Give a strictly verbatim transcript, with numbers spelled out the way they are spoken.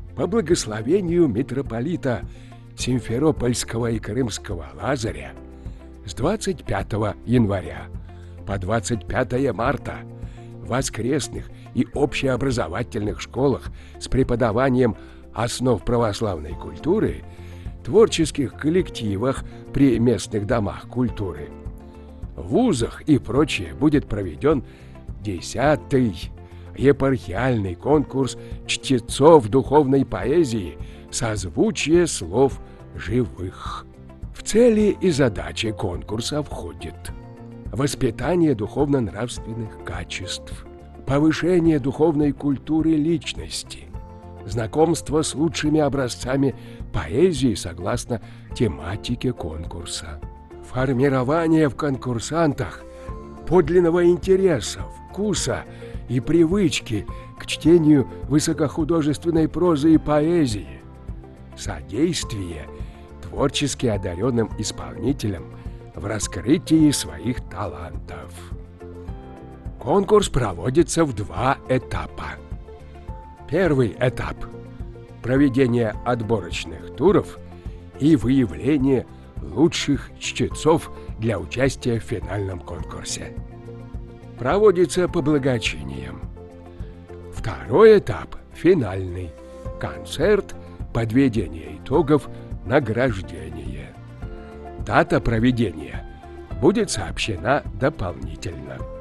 По благословению митрополита Симферопольского и Крымского Лазаря с двадцать пятого января по двадцать пятое марта в воскресных и общеобразовательных школах с преподаванием основ православной культуры, творческих коллективах при местных домах культуры, в вузах и прочее будет проведен десятый епархиальный конкурс чтецов духовной поэзии «Созвучие слов живых». В цели и задачи конкурса входит воспитание духовно-нравственных качеств, повышение духовной культуры личности, знакомство с лучшими образцами поэзии согласно тематике конкурса, формирование в конкурсантах подлинного интереса, вкуса и привычки к чтению высокохудожественной прозы и поэзии, содействие творчески одаренным исполнителям в раскрытии своих талантов. Конкурс проводится в два этапа. Первый этап – проведение отборочных туров и выявление лучших чтецов для участия в финальном конкурсе. Проводится по благочиниям. Второй этап – финальный – концерт, подведение итогов, награждение. Дата проведения будет сообщена дополнительно.